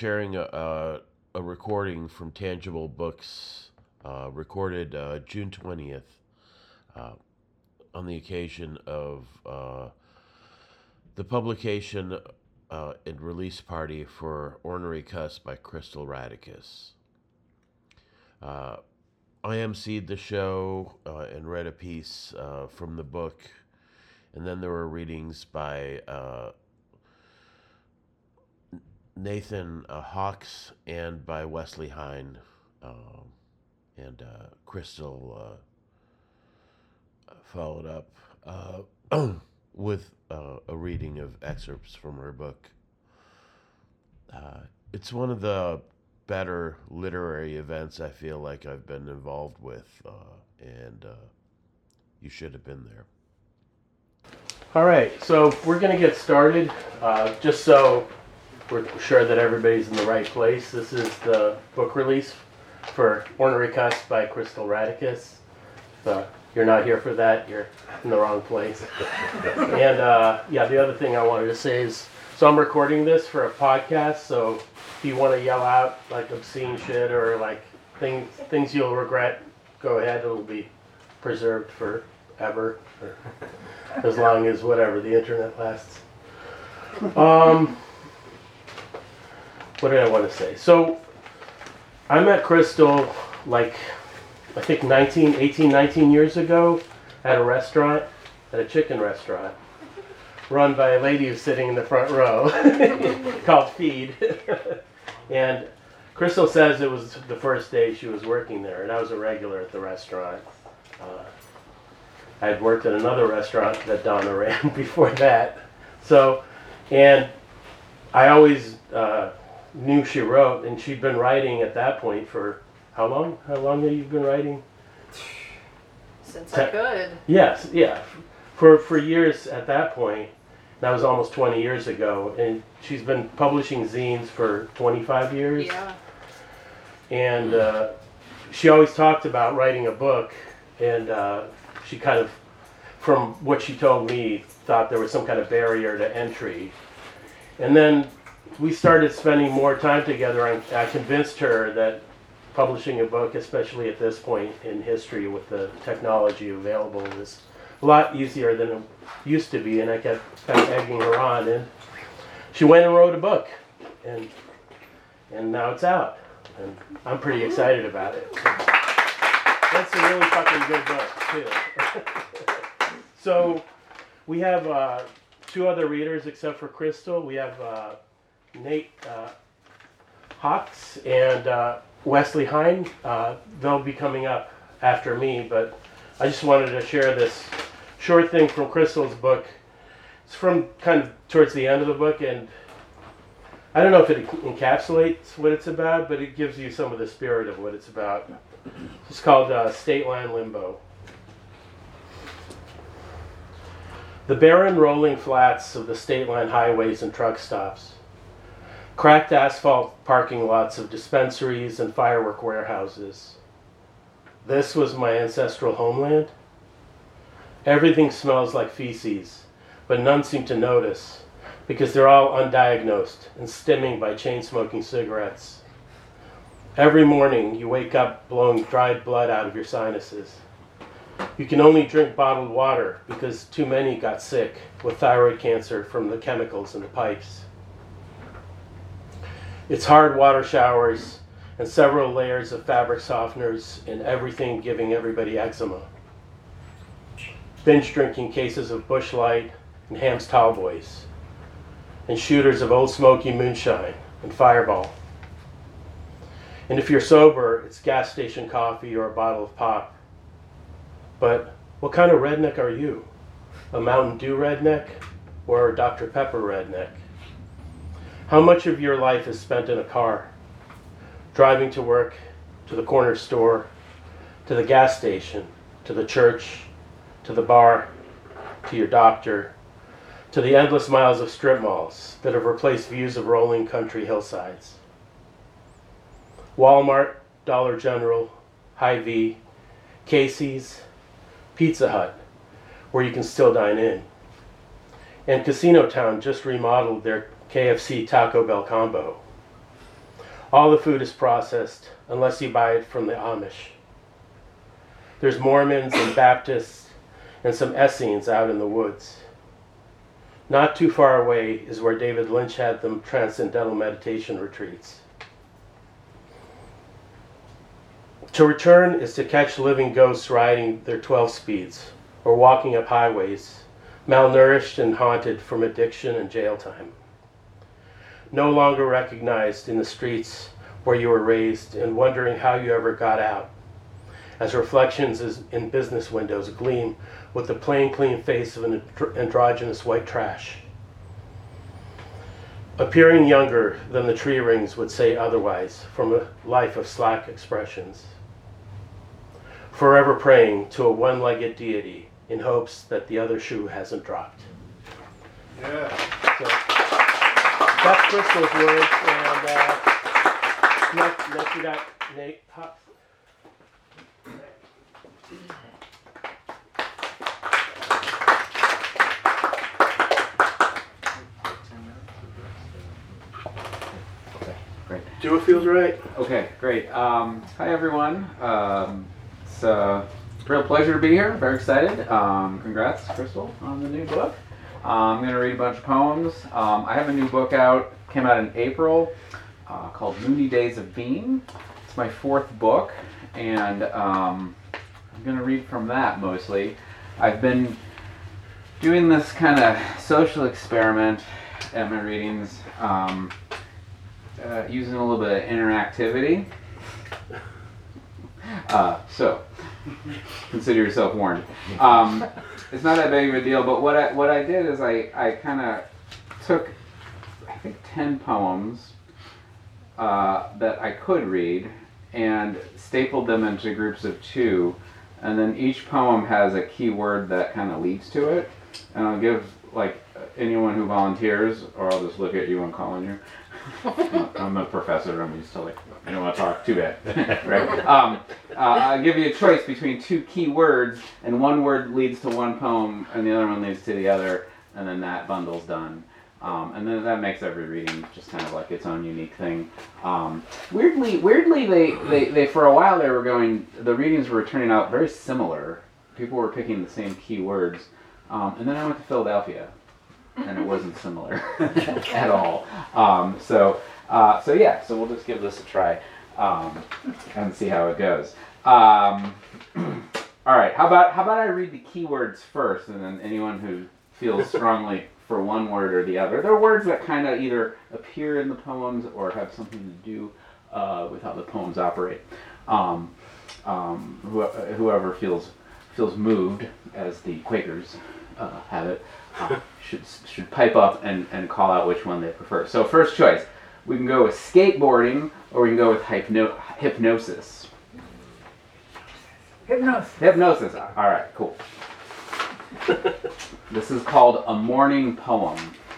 sharing a recording from Tangible Books, recorded June 20th, on the occasion of the publication and release party for Ornery Cuss by Crystal Radicus. I emceed the show and read a piece from the book, and then there were readings by Nathan Hawks and by Wesley Hine, and Crystal followed up with a reading of excerpts from her book. It's one of the better literary events I feel like I've been involved with, and you should have been there. All right, so we're going to get started. Just so we're sure that everybody's in the right place, this is the book release for Ornery Cuss by Crystal Radicus. If you're not here for that, you're in the wrong place. And the other thing I wanted to say is, so I'm recording this for a podcast, so if you want to yell out like obscene shit or like things you'll regret, go ahead. It'll be preserved forever, or as long as whatever the internet lasts. What did I want to say? So I met Crystal like I think 19 years ago at a restaurant, at a chicken restaurant, run by a lady who's sitting in the front row called Feed. And Crystal says it was the first day she was working there, and I was a regular at the restaurant. I had worked at another restaurant that Donna ran before that. So, and I always knew she wrote, and she'd been writing at that point for how long? How long have you been writing? Since I could. Yes, yeah. For years at that point. That was almost 20 years ago, and she's been publishing zines for 25 years. Yeah. And she always talked about writing a book, and she kind of, from what she told me, thought there was some kind of barrier to entry. And then we started spending more time together, and I convinced her that publishing a book, especially at this point in history with the technology available, is a lot easier than it used to be, and I kept egging her on, and she went and wrote a book, and now it's out, and I'm pretty excited about it. That's a really fucking good book, too. So we have two other readers except for Crystal. We have Nate Hawks and Wesley Hine. They'll be coming up after me, but I just wanted to share this short thing from Crystal's book. It's from kind of towards the end of the book, and I don't know if it encapsulates what it's about, but it gives you some of the spirit of what it's about. It's called State Line Limbo. The barren rolling flats of the state line highways and truck stops. Cracked asphalt parking lots of dispensaries and firework warehouses. This was my ancestral homeland. Everything smells like feces, but none seem to notice because they're all undiagnosed and stimming by chain-smoking cigarettes. Every morning you wake up blowing dried blood out of your sinuses. You can only drink bottled water because too many got sick with thyroid cancer from the chemicals in the pipes. It's hard water showers and several layers of fabric softeners and everything giving everybody eczema. Binge drinking cases of Busch Light and Hamm's Tall Boys, and shooters of Old Smoky Moonshine and Fireball. And if you're sober, it's gas station coffee or a bottle of pop. But what kind of redneck are you? A Mountain Dew redneck or a Dr. Pepper redneck? How much of your life is spent in a car, driving to work, to the corner store, to the gas station, to the church, to the bar, to your doctor, to the endless miles of strip malls that have replaced views of rolling country hillsides? Walmart, Dollar General, Hy-Vee, Casey's, Pizza Hut, where you can still dine in. And Casino Town just remodeled their KFC Taco Bell combo. All the food is processed unless you buy it from the Amish. There's Mormons and Baptists and some Essenes out in the woods. Not too far away is where David Lynch had them transcendental meditation retreats. To return is to catch living ghosts riding their 12 speeds or walking up highways, malnourished and haunted from addiction and jail time. No longer recognized in the streets where you were raised and wondering how you ever got out, as reflections in business windows gleam with the plain, clean face of an androgynous white trash. Appearing younger than the tree rings would say otherwise from a life of slack expressions. Forever praying to a one-legged deity in hopes that the other shoe hasn't dropped. Yeah. So, that's Crystal's words, and next we got Nate Hop. Great. Do what feels right. Okay, great. Hi everyone. It's a real pleasure to be here. Very excited. Congrats, Crystal, on the new book. I'm going to read a bunch of poems. I have a new book out. Came out in April, called Moody Days of Being. It's my 4th book, and I'm going to read from that mostly. I've been doing this kind of social experiment at my readings, using a little bit of interactivity. So consider yourself warned. It's not that big of a deal, but what I did is I kind of took, I think, 10 poems that I could read and stapled them into groups of 2, and then each poem has a key word that kind of leads to it, and I'll give, like, anyone who volunteers, or I'll just look at you and call on you. I'm a professor. I'm used to, like, I don't want to talk too bad, right? I'll give you a choice between 2 key words, and one word leads to one poem, and the other one leads to the other, and then that bundle's done. And then that makes every reading just kind of like its own unique thing. Weirdly, they for a while they were going. The readings were turning out very similar. People were picking the same key words, and then I went to Philadelphia, and it wasn't similar at all. So we'll just give this a try and see how it goes. All right, how about I read the keywords first, and then anyone who feels strongly for one word or the other. They're words that kind of either appear in the poems or have something to do with how the poems operate. Whoever feels moved, as the Quakers have it, should pipe up and call out which one they prefer. So first choice, we can go with skateboarding, or we can go with hypnosis. Hypnosis. All right, cool. This is called A Morning Poem.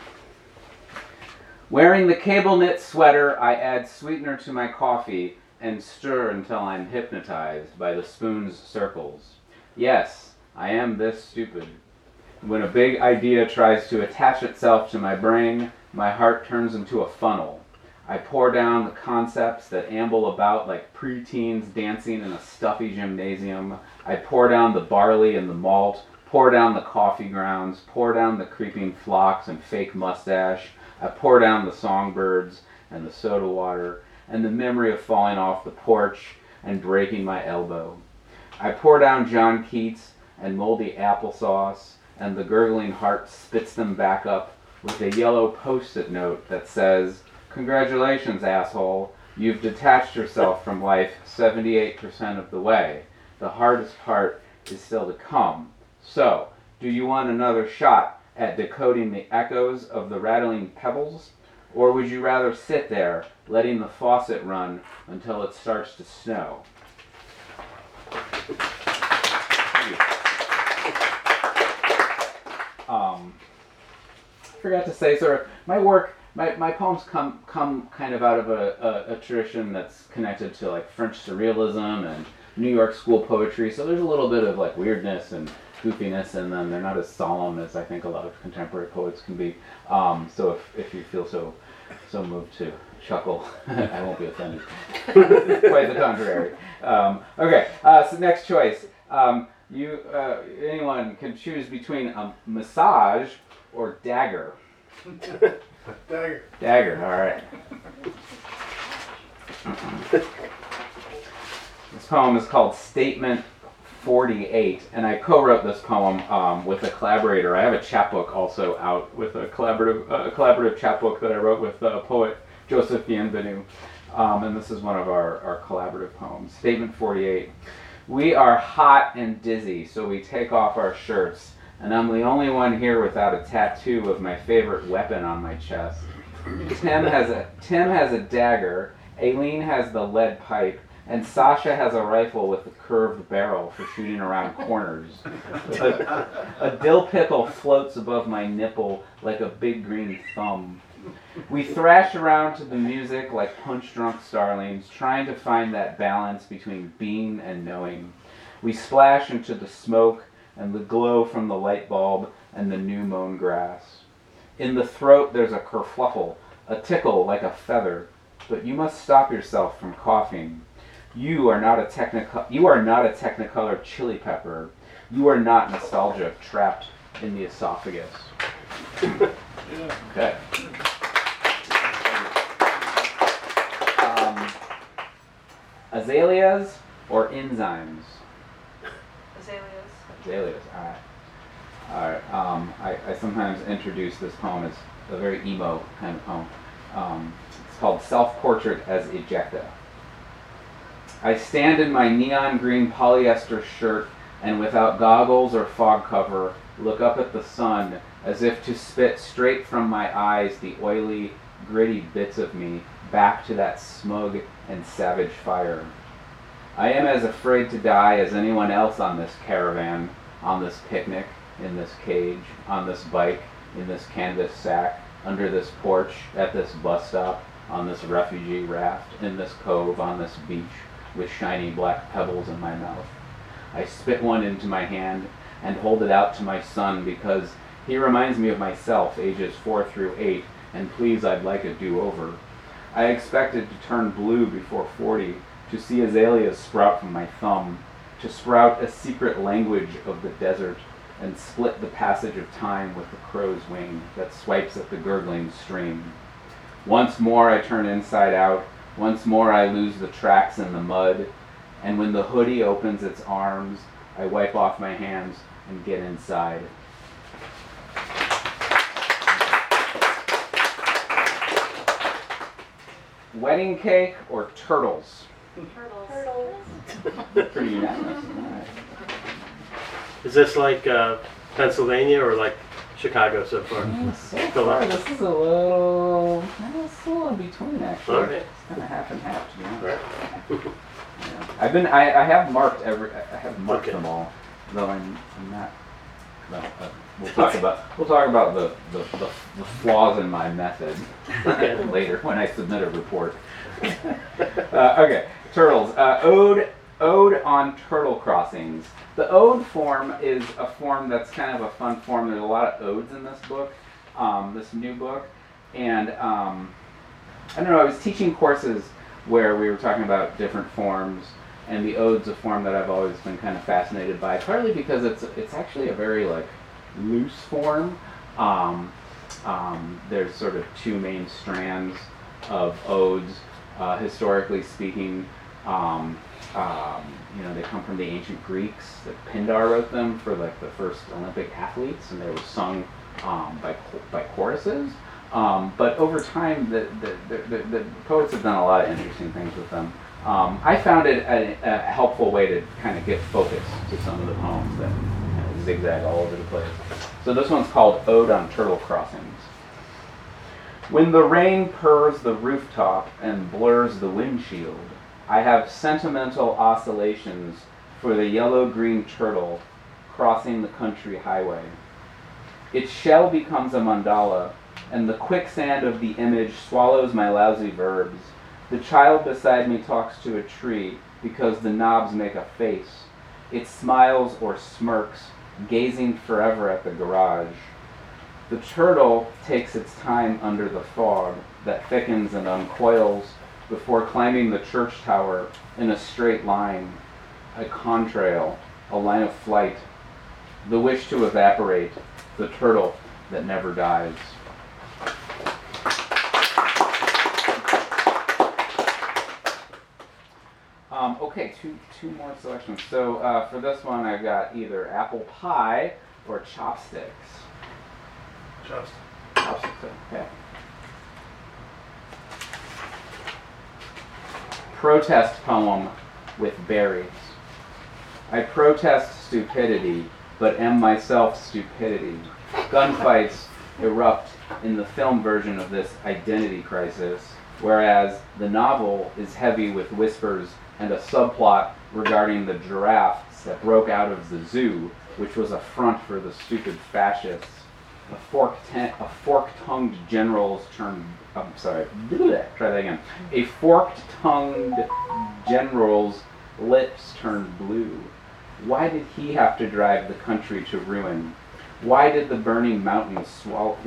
Wearing the cable knit sweater, I add sweetener to my coffee and stir until I'm hypnotized by the spoon's circles. Yes, I am this stupid. When a big idea tries to attach itself to my brain, my heart turns into a funnel. I pour down the concepts that amble about like preteens dancing in a stuffy gymnasium. I pour down the barley and the malt, pour down the coffee grounds, pour down the creeping phlox and fake mustache. I pour down the songbirds and the soda water and the memory of falling off the porch and breaking my elbow. I pour down John Keats and moldy applesauce, and the gurgling heart spits them back up with a yellow post-it note that says, "Congratulations, asshole. You've detached yourself from life 78% of the way. The hardest part is still to come. So, do you want another shot at decoding the echoes of the rattling pebbles? Or would you rather sit there, letting the faucet run until it starts to snow?" I forgot to say, sort of, my work, my poems come kind of out of a tradition that's connected to like French surrealism and New York school poetry, so there's a little bit of like weirdness and goofiness in them. They're not as solemn as I think a lot of contemporary poets can be. So if you feel so so moved to chuckle. I won't be offended. Quite the contrary. Okay, so next choice. Anyone can choose between a massage or dagger. Dagger. Dagger, all right. This poem is called Statement 48, and I co-wrote this poem with a collaborator. I have a chapbook also out with a collaborative chapbook that I wrote with poet Joseph Bienvenu, and this is one of our collaborative poems. Statement 48. We are hot and dizzy, so we take off our shirts, and I'm the only one here without a tattoo of my favorite weapon on my chest. Tim has a dagger, Aileen has the lead pipe, and Sasha has a rifle with a curved barrel for shooting around corners. A dill pickle floats above my nipple like a big green thumb. We thrash around to the music like punch-drunk starlings, trying to find that balance between being and knowing. We splash into the smoke and the glow from the light bulb and the new mown grass. In the throat there's a kerfluffle, a tickle like a feather, but you must stop yourself from coughing. You are not a Technicolor chili pepper. You are not nostalgia trapped in the esophagus. Okay. Azaleas or enzymes? Azaleas, all right. I sometimes introduce this poem as a very emo kind of poem. It's called Self-Portrait as Ejecta. I stand in my neon green polyester shirt and without goggles or fog cover, look up at the sun as if to spit straight from my eyes the oily, gritty bits of me back to that smug and savage fire. I am as afraid to die as anyone else on this caravan, on this picnic, in this cage, on this bike, in this canvas sack, under this porch, at this bus stop, on this refugee raft, in this cove, on this beach, with shiny black pebbles in my mouth. I spit one into my hand and hold it out to my son because he reminds me of myself, ages 4 through 8, and please, I'd like a do-over. I expected to turn blue before 40, to see azaleas sprout from my thumb, to sprout a secret language of the desert, and split the passage of time with the crow's wing that swipes at the gurgling stream. Once more I turn inside out, once more I lose the tracks in the mud, and when the hoodie opens its arms, I wipe off my hands and get inside. Wedding cake or turtles? Pretty unanimous. All right. Is this like Pennsylvania or like Chicago so far? So far, this is a little in between actually. All right. It's kind of half and half to be honest. Right. Yeah. I have marked Okay. them all, though I'm not. Well, we'll talk about the flaws in my method later when I submit a report. Okay, turtles. Ode on turtle crossings. The ode form is a form that's kind of a fun form. There's a lot of odes in this book, this new book, and I don't know. I was teaching courses where we were talking about different forms, and the ode's a form that I've always been kind of fascinated by, partly because it's actually a very like loose form. There's sort of two main strands of odes, historically speaking. They come from the ancient Greeks. Pindar wrote them for like the first Olympic athletes, and they were sung by choruses. But over time, the poets have done a lot of interesting things with them. I found it a helpful way to kind of get focus to some of the poems that kind of zigzag all over the place. So this one's called Ode on Turtle Crossings. When the rain purrs the rooftop and blurs the windshield, I have sentimental oscillations for the yellow-green turtle crossing the country highway. Its shell becomes a mandala, and the quicksand of the image swallows my lousy verbs. The child beside me talks to a tree because the knobs make a face. It smiles or smirks, gazing forever at the garage. The turtle takes its time under the fog that thickens and uncoils before climbing the church tower in a straight line, a contrail, a line of flight, the wish to evaporate, the turtle that never dies. Okay, two more selections. So for this one, I've got either apple pie or chopsticks. Chopsticks, okay. Protest poem with berries. I protest stupidity, but am myself stupidity. Gunfights erupt in the film version of this identity crisis, whereas the novel is heavy with whispers and a subplot regarding the giraffes that broke out of the zoo, which was a front for the stupid fascists. A fork-tongued generals turned... try that again. A fork-tongued general's lips turned blue. Why did he have to drive the country to ruin? Why didn't the burning mountains swallow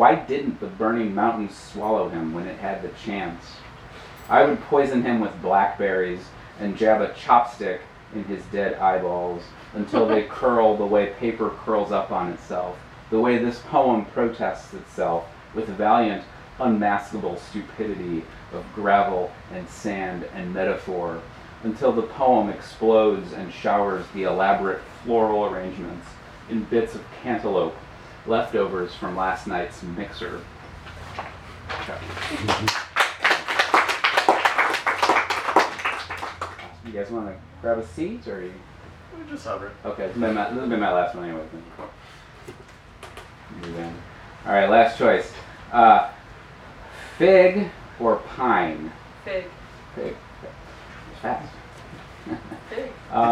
him when it had the chance? I would poison him with blackberries and jab a chopstick in his dead eyeballs until they curl the way paper curls up on itself, the way this poem protests itself with valiant, unmaskable stupidity of gravel and sand and metaphor, until the poem explodes and showers the elaborate floral arrangements in bits of cantaloupe, leftovers from last night's mixer. You guys want to grab a seat, or you? Just hover. Okay, this has been my last one anyway. All right, last choice. Fig or pine? Fig. Fig. Fast. Fig.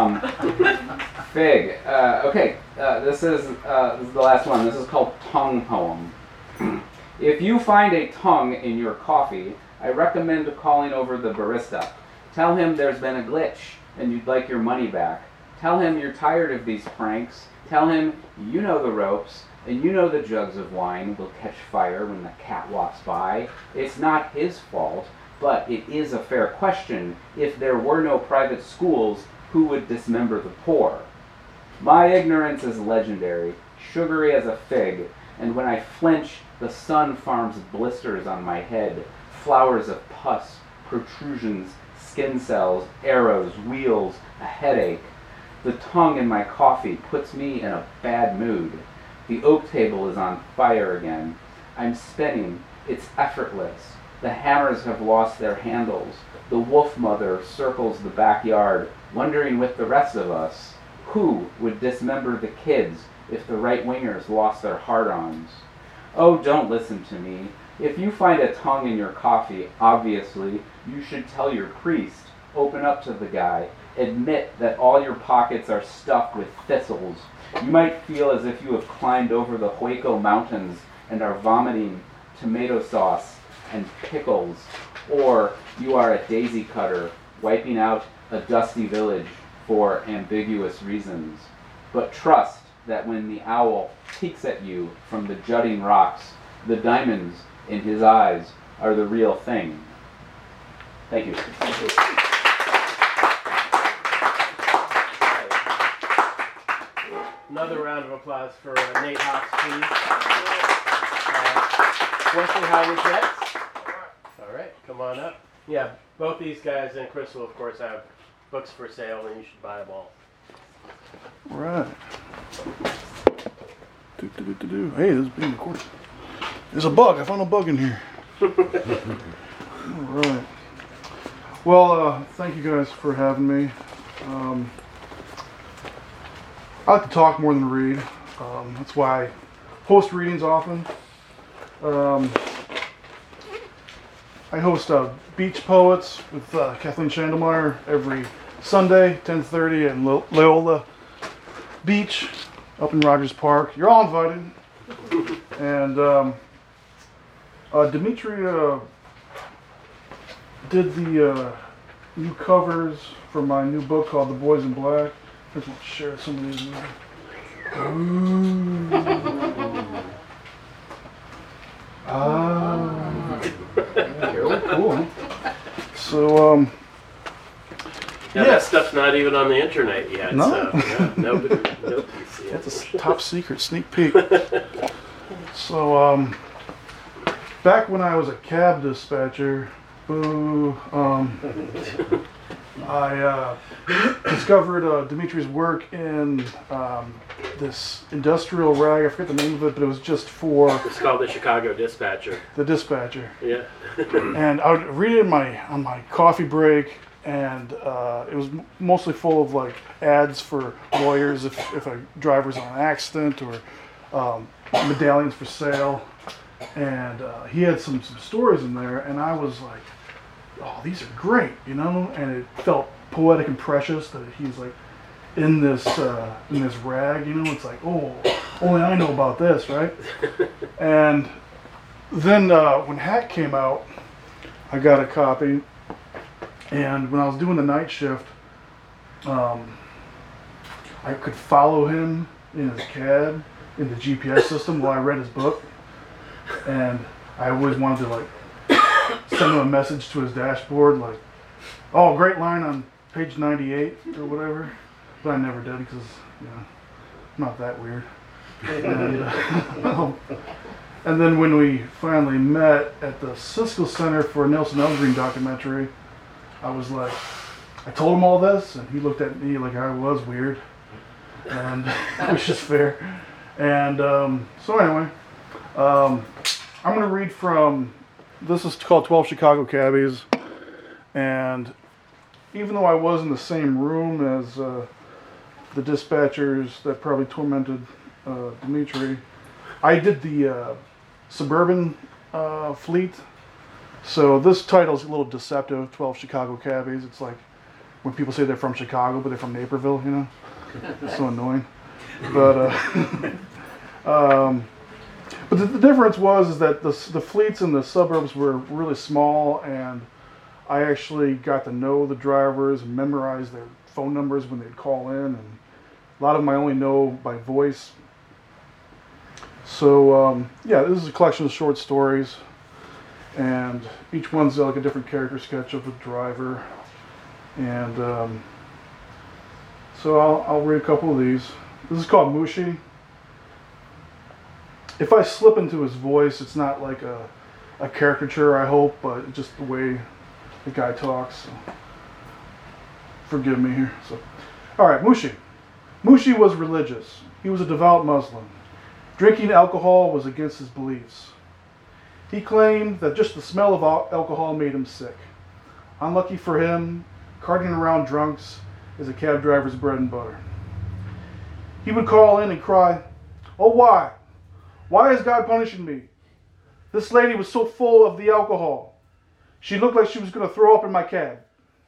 Fig. Okay, this is the last one. This is called Tongue Poem. If you find a tongue in your coffee, I recommend calling over the barista. Tell him there's been a glitch and you'd like your money back. Tell him you're tired of these pranks. Tell him you know the ropes and you know the jugs of wine will catch fire when the cat walks by. It's not his fault, but it is a fair question. If there were no private schools, who would dismember the poor? My ignorance is legendary, sugary as a fig, and when I flinch, the sun farms blisters on my head, flowers of pus, protrusions, skin cells, arrows, wheels, a headache. The tongue in my coffee puts me in a bad mood. The oak table is on fire again. I'm spinning. It's effortless. The hammers have lost their handles. The wolf mother circles the backyard, wondering with the rest of us, who would dismember the kids if the right-wingers lost their hard-ons? Oh, don't listen to me. If you find a tongue in your coffee, obviously, you should tell your priest. Open up to the guy. Admit that all your pockets are stuffed with thistles. You might feel as if you have climbed over the Hueco Mountains and are vomiting tomato sauce and pickles. Or you are a daisy cutter, wiping out a dusty village for ambiguous reasons. But trust that when the owl peeks at you from the jutting rocks, the diamonds in his eyes are the real thing. Thank you. Another round of applause for Nate Hawks, please. Wesley, how was that? All right, come on up. Yeah, both these guys and Chris will, of course, have books for sale, and you should buy them all. All right. Hey, this is being recorded. There's a bug. I found a bug in here. All right. Well, thank you guys for having me. I like to talk more than read. That's why I host readings often. I host Beach Poets with Kathleen Chandelmeyer every Sunday, 10:30 in Loyola Beach up in Rogers Park. You're all invited. And Dimitri did the new covers for my new book called The Boys in Black. I just want to share some of these with you. Ah, really cool. So, Yeah, Yeah. that stuff's not even on the internet yet. No? So, yeah, nobody's seen it. that's a top secret sneak peek. So, back when I was a cab dispatcher, I discovered Dimitri's work in this industrial rag. I forget the name of it, but it was just for It's called the Chicago Dispatcher. the dispatcher. Yeah. And I would read it on my coffee break, and it was mostly full of like ads for lawyers if a driver's on an accident, or medallions for sale. And he had some stories in there, and I was like, oh, these are great, you know? And it felt poetic and precious that he's like in this rag, you know? It's like, oh, only I know about this, right? And then when Hack came out, I got a copy, and when I was doing the night shift, I could follow him in his cab in the GPS system while I read his book, and I always wanted to like send him a message to his dashboard like, oh, great line on page 98 or whatever, but I never did because, you know, I'm not that weird. And then when we finally met at the Siskel Center for a Nelson Elgreen documentary, I was like, I told him all this, and he looked at me like I was weird, and which is fair. And so anyway, I'm going to read from, this is called 12 Chicago Cabbies, and even though I was in the same room as the dispatchers that probably tormented Dimitri, I did the suburban fleet. So this title's a little deceptive, 12 Chicago Cabbies. It's like when people say they're from Chicago, but they're from Naperville, you know? It's so annoying. But but the difference is that the fleets in the suburbs were really small, and I actually got to know the drivers and memorize their phone numbers when they'd call in, and a lot of them I only know by voice. So yeah, this is a collection of short stories, and each one's like a different character sketch of the driver. And so I'll read a couple of these. This is called Mushi. If I slip into his voice, it's not like a caricature, I hope, but it's just the way the guy talks. So forgive me here. So, all right, Mushi. Mushi was religious. He was a devout Muslim. Drinking alcohol was against his beliefs. He claimed that just the smell of alcohol made him sick. Unlucky for him, carting around drunks is a cab driver's bread and butter. He would call in and cry, "Oh, why? Why is God punishing me? This lady was so full of the alcohol. She looked like she was going to throw up in my cab."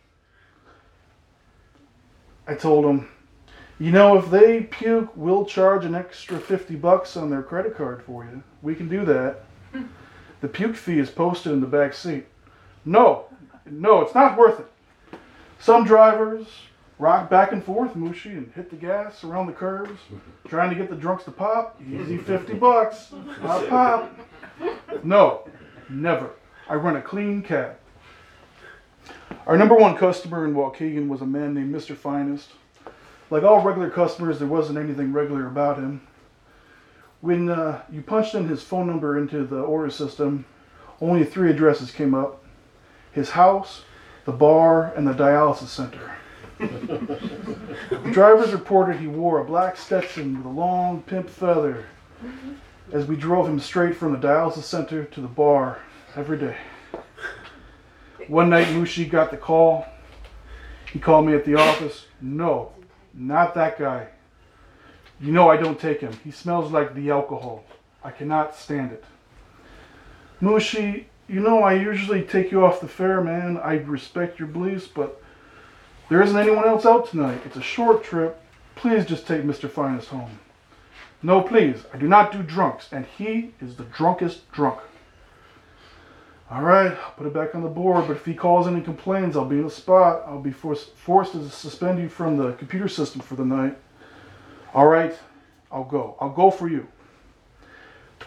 I told him, you know, if they puke, we'll charge an extra $50 on their credit card for you. We can do that. The puke fee is posted in the back seat. No, it's not worth it. Some drivers rock back and forth, Mushi, and hit the gas around the curves, trying to get the drunks to pop. Easy $50. Pop, pop. No, never. I run a clean cab. Our number one customer in Waukegan was a man named Mr. Finest. Like all regular customers, there wasn't anything regular about him. When you punched in his phone number into the order system, only 3 addresses came up: his house, the bar, and the dialysis center. The drivers reported he wore a black Stetson with a long pimp feather as we drove him straight from the dialysis center to the bar every day. One night Mushi got the call. He called me at the office. No, not that guy. You know I don't take him. He smells like the alcohol. I cannot stand it. Mushi, you know I usually take you off the fare, man. I respect your beliefs, but there isn't anyone else out tonight. It's a short trip. Please just take Mr. Finest home. No, please. I do not do drunks, and he is the drunkest drunk. All right, I'll put it back on the board, but if he calls in and complains, I'll be in the spot. I'll be forced to suspend you from the computer system for the night. All right, I'll go. I'll go for you.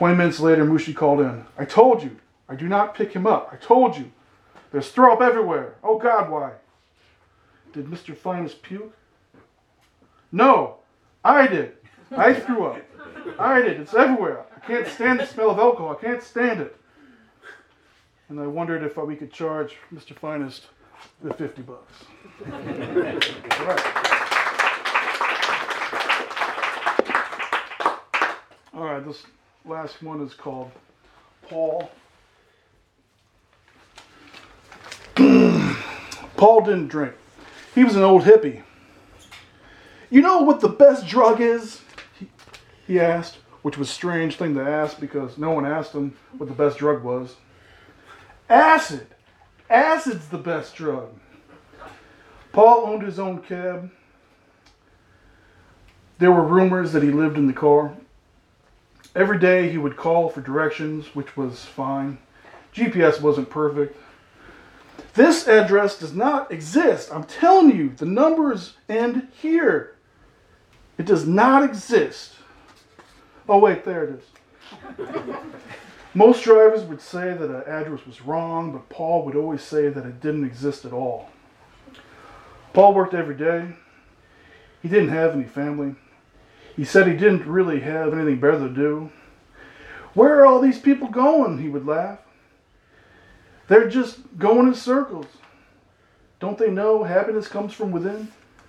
20 minutes later, Mushi called in. I told you. I do not pick him up. I told you. There's throw up everywhere. Oh God, why? Did Mr. Finest puke? No, I did. I threw up. I did. It's everywhere. I can't stand the smell of alcohol. I can't stand it. And I wondered if we could charge Mr. Finest the $50. All right. All right, this last one is called Paul. Paul didn't drink. He was an old hippie. You know what the best drug is? He asked, which was a strange thing to ask because no one asked him what the best drug was. Acid. Acid's the best drug. Paul owned his own cab. There were rumors that he lived in the car. Every day he would call for directions, which was fine. GPS wasn't perfect. This address does not exist. I'm telling you, the numbers end here. It does not exist. Oh wait, there it is. Most drivers would say that an address was wrong, but Paul would always say that it didn't exist at all. Paul worked every day. He didn't have any family. He said he didn't really have anything better to do. Where are all these people going? He would laugh. They're just going in circles. Don't they know happiness comes from within?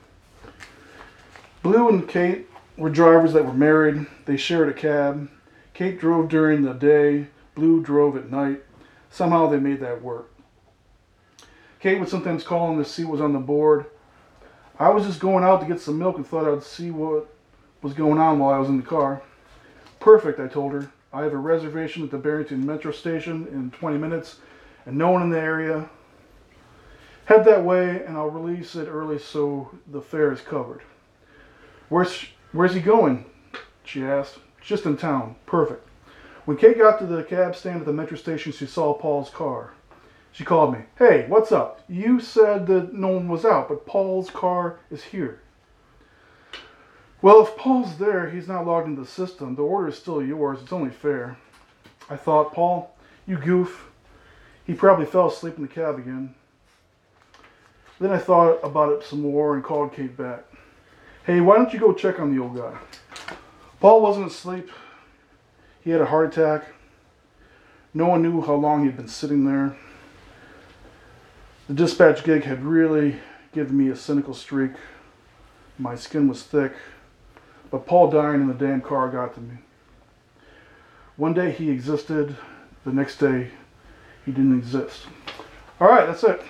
Blue and Kate were drivers that were married. They shared a cab. Kate drove during the day. Blue drove at night. Somehow they made that work. Kate would sometimes call him to see what was on the board. I was just going out to get some milk and thought I'd see what was going on while I was in the car. Perfect, I told her. I have a reservation at the Barrington Metro Station in 20 minutes and no one in the area. Head that way and I'll release it early so the fare is covered. Where's he going? She asked. Just in town. Perfect. When Kate got to the cab stand at the metro station, she saw Paul's car. She called me. Hey, what's up? You said that no one was out, but Paul's car is here. Well, if Paul's there, he's not logged into the system. The order is still yours. It's only fair. I thought, Paul, you goof. He probably fell asleep in the cab again. Then I thought about it some more and called Kate back. Hey, why don't you go check on the old guy? Paul wasn't asleep. He had a heart attack. No one knew how long he'd been sitting there. The dispatch gig had really given me a cynical streak. My skin was thick. But Paul dying in the damn car got to me. One day he existed. The next day he didn't exist. All right, that's it.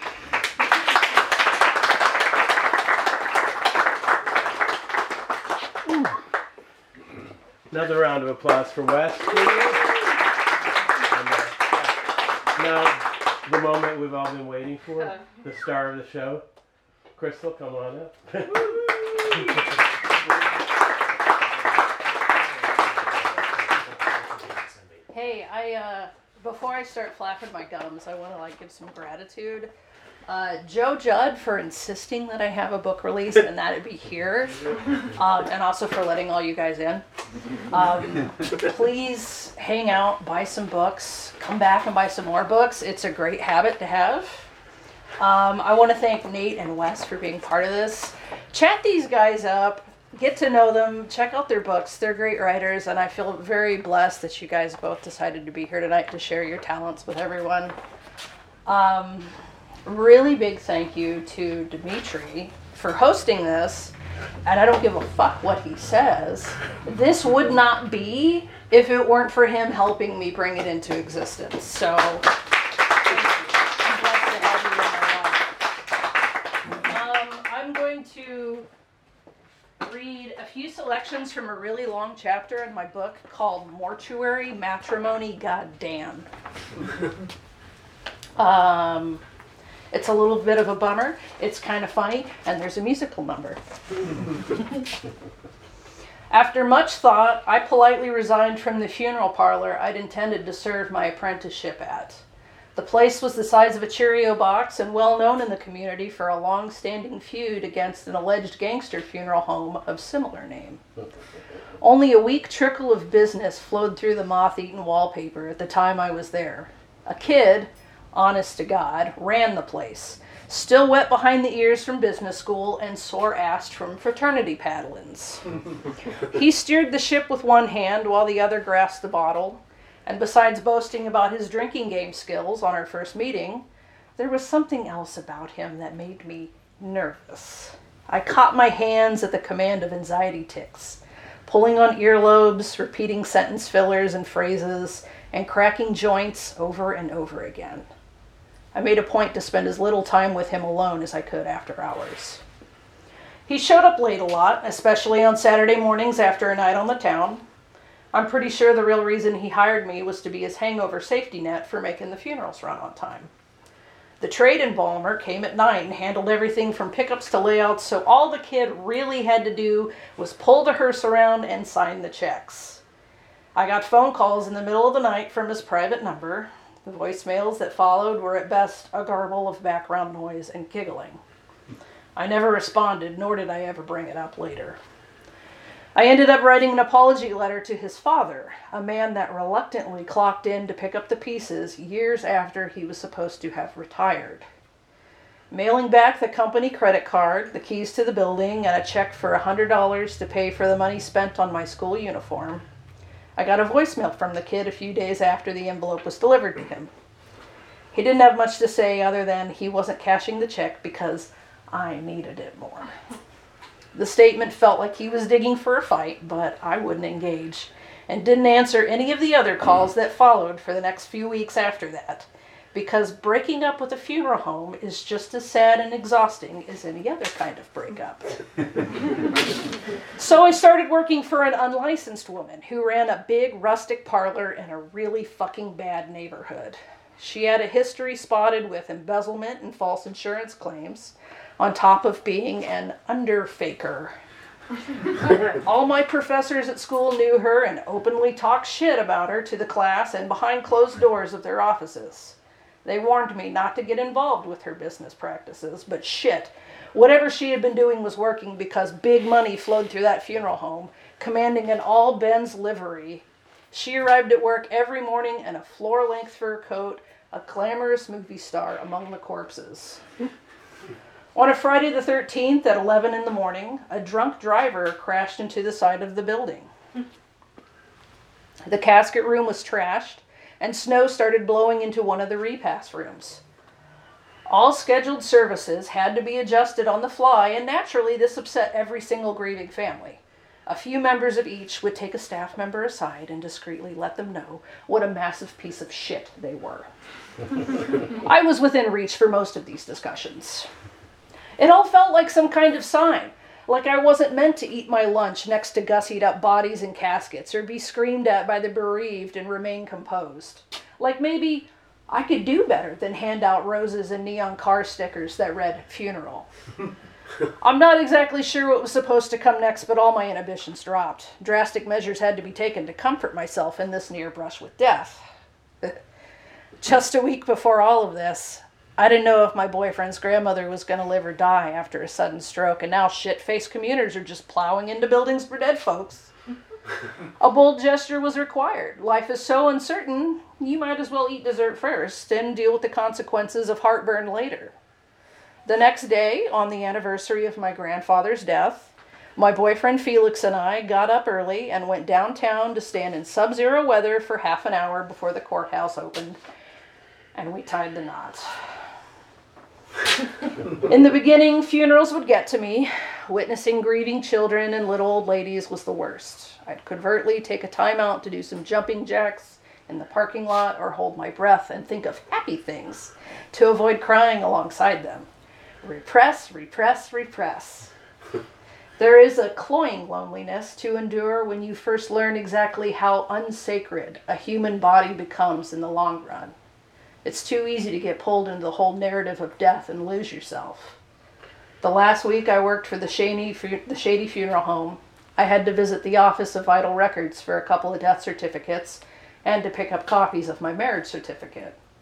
Another round of applause for Wes, please. And, now, the moment we've all been waiting for, the star of the show. Crystal, come on up. Hey, before I start flapping my gums, I want to give some gratitude. Joe Judd for insisting that I have a book release and that it be here, and also for letting all you guys in. Please hang out, buy some books, come back and buy some more books. It's a great habit to have. I want to thank Nate and Wes for being part of this. Chat these guys up, get to know them, check out their books. They're great writers, and I feel very blessed that you guys both decided to be here tonight to share your talents with everyone. Really big thank you to Dimitri for hosting this, and I don't give a fuck what he says. This would not be if it weren't for him helping me bring it into existence. So I'm blessed to have you in my life. I'm going to read a few selections from a really long chapter in my book called Mortuary Matrimony Goddamn. It's a little bit of a bummer. It's kind of funny, and there's a musical number. After much thought, I politely resigned from the funeral parlor I'd intended to serve my apprenticeship at. The place was the size of a Cheerio box and well known in the community for a long-standing feud against an alleged gangster funeral home of similar name. Only a weak trickle of business flowed through the moth-eaten wallpaper at the time I was there. A kid, honest to God, ran the place, still wet behind the ears from business school and sore-assed from fraternity paddlings. He steered the ship with one hand while the other grasped the bottle. And besides boasting about his drinking game skills on our first meeting, there was something else about him that made me nervous. I caught my hands at the command of anxiety tics, pulling on earlobes, repeating sentence fillers and phrases, and cracking joints over and over again. I made a point to spend as little time with him alone as I could after hours. He showed up late a lot, especially on Saturday mornings after a night on the town. I'm pretty sure the real reason he hired me was to be his hangover safety net for making the funerals run on time. The trade embalmer came at 9 and handled everything from pickups to layouts, so all the kid really had to do was pull the hearse around and sign the checks. I got phone calls in the middle of the night from his private number. The voicemails that followed were at best a garble of background noise and giggling. I never responded, nor did I ever bring it up later. I ended up writing an apology letter to his father, a man that reluctantly clocked in to pick up the pieces years after he was supposed to have retired. Mailing back the company credit card, the keys to the building, and a check for $100 to pay for the money spent on my school uniform, I got a voicemail from the kid a few days after the envelope was delivered to him. He didn't have much to say other than he wasn't cashing the check because I needed it more. The statement felt like he was digging for a fight, but I wouldn't engage, and didn't answer any of the other calls that followed for the next few weeks after that, because breaking up with a funeral home is just as sad and exhausting as any other kind of breakup. So I started working for an unlicensed woman who ran a big rustic parlor in a really fucking bad neighborhood. She had a history spotted with embezzlement and false insurance claims, on top of being an underfaker. All my professors at school knew her and openly talked shit about her to the class and behind closed doors of their offices. They warned me not to get involved with her business practices, but shit, whatever she had been doing was working because big money flowed through that funeral home, commanding an all-Benz livery. She arrived at work every morning in a floor-length fur coat, a glamorous movie star among the corpses. On a Friday the 13th at 11 in the morning, a drunk driver crashed into the side of the building. The casket room was trashed, and snow started blowing into one of the repast rooms. All scheduled services had to be adjusted on the fly, and naturally this upset every single grieving family. A few members of each would take a staff member aside and discreetly let them know what a massive piece of shit they were. I was within reach for most of these discussions. It all felt like some kind of sign, like I wasn't meant to eat my lunch next to gussied up bodies in caskets or be screamed at by the bereaved and remain composed. Like maybe I could do better than hand out roses and neon car stickers that read funeral. I'm not exactly sure what was supposed to come next, but all my inhibitions dropped. Drastic measures had to be taken to comfort myself in this near brush with death. Just a week before all of this, I didn't know if my boyfriend's grandmother was going to live or die after a sudden stroke, and now shit-faced commuters are just plowing into buildings for dead folks. A bold gesture was required. Life is so uncertain, you might as well eat dessert first and deal with the consequences of heartburn later. The next day, on the anniversary of my grandfather's death, my boyfriend Felix and I got up early and went downtown to stand in sub-zero weather for half an hour before the courthouse opened, and we tied the knot. In the beginning, funerals would get to me. Witnessing grieving children and little old ladies was the worst. I'd covertly take a time out to do some jumping jacks in the parking lot or hold my breath and think of happy things to avoid crying alongside them. Repress, repress, repress. There is a cloying loneliness to endure when you first learn exactly how unsacred a human body becomes in the long run. It's too easy to get pulled into the whole narrative of death and lose yourself. The last week I worked for the Shady Funeral Home, I had to visit the Office of Vital Records for a couple of death certificates and to pick up copies of my marriage certificate.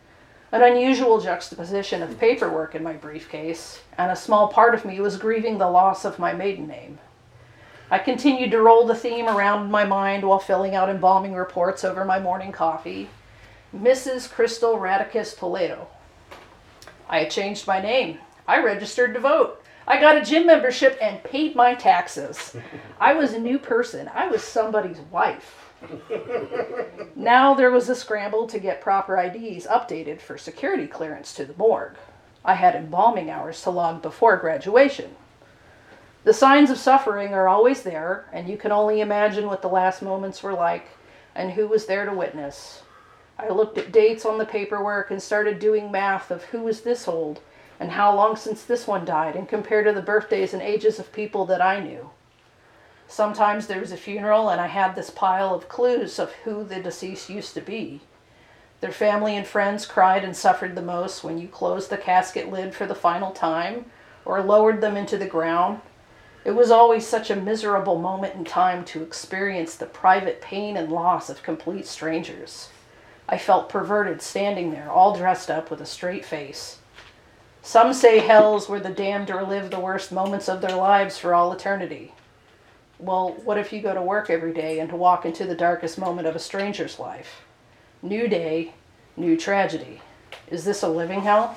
An unusual juxtaposition of paperwork in my briefcase, and a small part of me was grieving the loss of my maiden name. I continued to roll the theme around in my mind while filling out embalming reports over my morning coffee. Mrs. Crystal Radicus Toledo. I had changed my name. I registered to vote. I got a gym membership and paid my taxes. I was a new person. I was somebody's wife. Now there was a scramble to get proper IDs updated for security clearance to the morgue. I had embalming hours to log before graduation. The signs of suffering are always there, and you can only imagine what the last moments were like and who was there to witness. I looked at dates on the paperwork and started doing math of who was this old and how long since this one died, and compared to the birthdays and ages of people that I knew. Sometimes there was a funeral and I had this pile of clues of who the deceased used to be. Their family and friends cried and suffered the most when you closed the casket lid for the final time or lowered them into the ground. It was always such a miserable moment in time to experience the private pain and loss of complete strangers. I felt perverted standing there, all dressed up with a straight face. Some say hells where the damned relive the worst moments of their lives for all eternity. Well, what if you go to work every day and to walk into the darkest moment of a stranger's life? New day, new tragedy. Is this a living hell?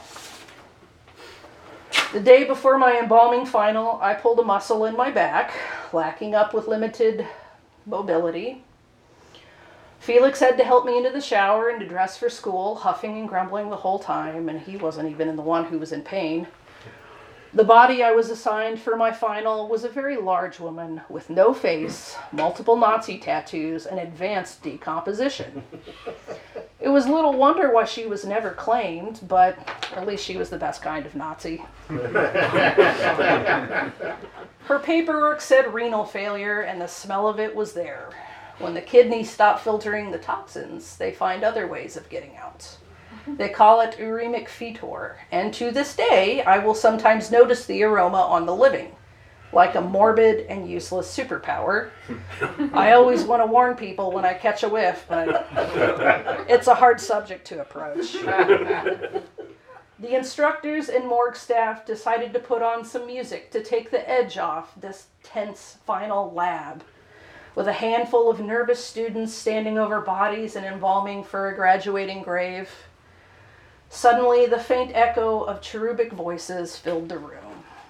The day before my embalming final, I pulled a muscle in my back, lacking up with limited mobility. Felix had to help me into the shower and to dress for school, huffing and grumbling the whole time, and he wasn't even the one who was in pain. The body I was assigned for my final was a very large woman with no face, multiple Nazi tattoos, and advanced decomposition. It was little wonder why she was never claimed, but at least she was the best kind of Nazi. Her paperwork said renal failure, and the smell of it was there. When the kidneys stop filtering the toxins, they find other ways of getting out. They call it uremic fetor, and to this day, I will sometimes notice the aroma on the living, like a morbid and useless superpower. I always want to warn people when I catch a whiff, but it's a hard subject to approach. The instructors and morgue staff decided to put on some music to take the edge off this tense final lab. With a handful of nervous students standing over bodies and embalming for a graduating grave, suddenly the faint echo of cherubic voices filled the room.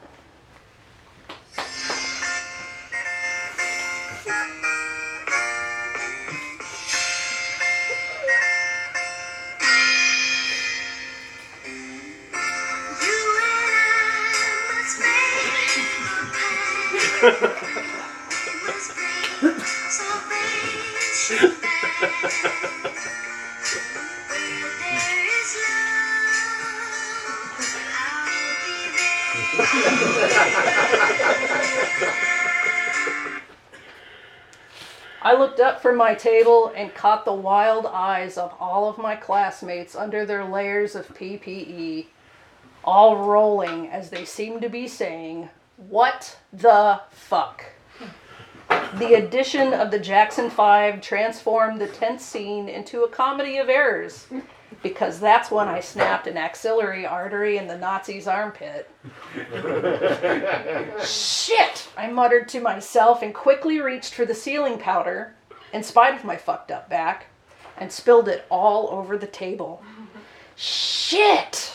I looked up from my table and caught the wild eyes of all of my classmates under their layers of PPE, all rolling as they seemed to be saying, "What the fuck?" The addition of the Jackson 5 transformed the tense scene into a comedy of errors, because that's when I snapped an axillary artery in the Nazi's armpit. Shit! I muttered to myself and quickly reached for the sealing powder, in spite of my fucked up back, and spilled it all over the table. Shit!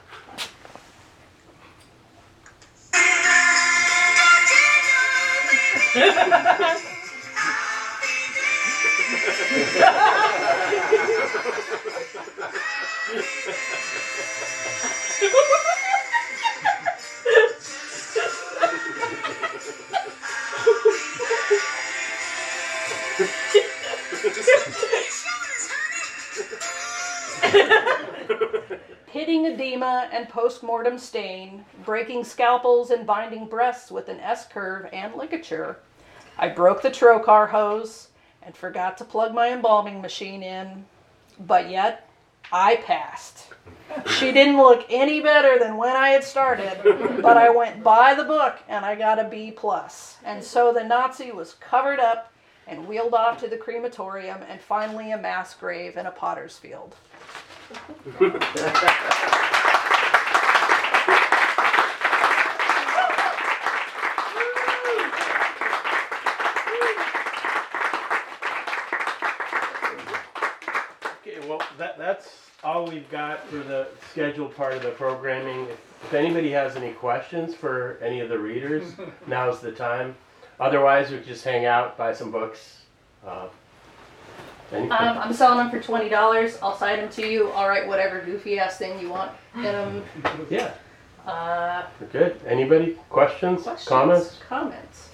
Hitting edema and post-mortem stain, breaking scalpels and binding breasts with an S-curve and ligature, I broke the trocar hose and forgot to plug my embalming machine in, but yet I passed. She didn't look any better than when I had started, but I went by the book and I got a B+. And so the Nazi was covered up and wheeled off to the crematorium and finally a mass grave in a potter's field. Okay, well, that's all we've got for the scheduled part of the programming. If anybody has any questions for any of the readers, now's the time. Otherwise, we can just hang out, buy some books. Anything. I'm selling them for $20. I'll sign them to you. I'll write whatever goofy ass thing you want in them. Yeah, Uh, we're good. Anybody? Questions? questions? Comments? Comments.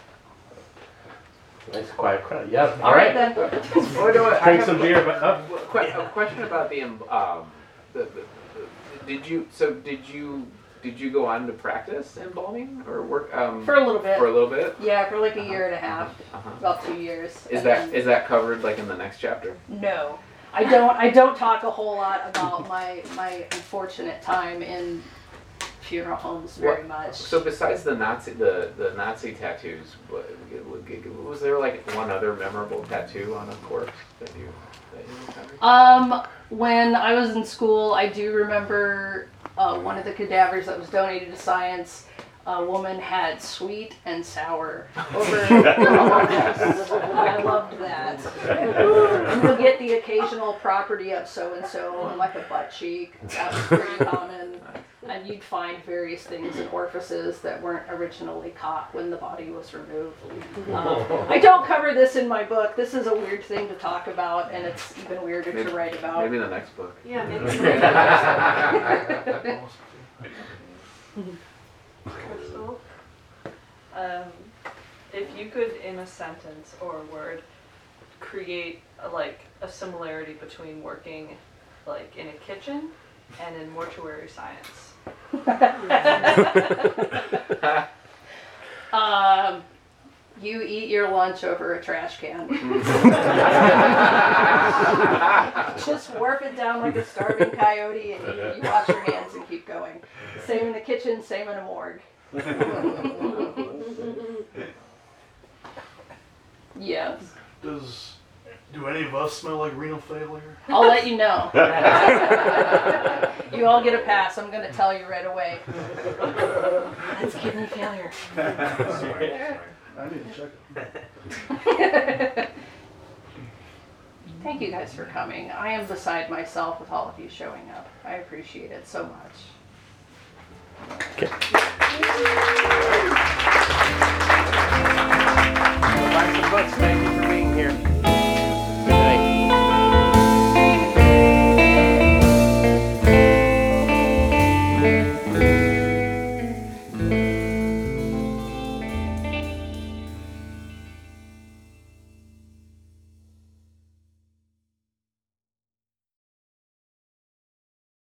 Nice quiet crowd. Yeah. All right then. Oh, no, I Drink have some a- beer, but up. A question about did you go on to practice embalming or work For a little bit. for a little bit? Yeah, for like a year and a half, Uh-huh. about 2 years. Is And that then- is that covered like in the next chapter? No, I don't talk a whole lot about my unfortunate time in funeral homes very much. So besides the Nazi tattoos, was there like one other memorable tattoo on a corpse that you encountered? When I was in school, I do remember one of the cadavers that was donated to science. A woman had sweet and sour over I loved that. And you'll get the occasional property of so-and-so on like a butt cheek. That was pretty common. And you'd find various things in orifices that weren't originally caught when the body was removed. I don't cover this in my book. This is a weird thing to talk about, and it's even weirder to write about. Maybe the next book. Yeah, maybe. Crystal, if you could, in a sentence or a word, create a similarity between working like in a kitchen and in mortuary science. You eat your lunch over a trash can. Just warp it down like a starving coyote and you wash your hands and keep going. Same in the kitchen, same in a morgue. Yes. Do any of us smell like renal failure? I'll let you know. You all get a pass. I'm going to tell you right away. That's kidney failure. I need to check it. Thank you guys for coming. I am beside myself with all of you showing up. I appreciate it so much. Buy some books. Thank you for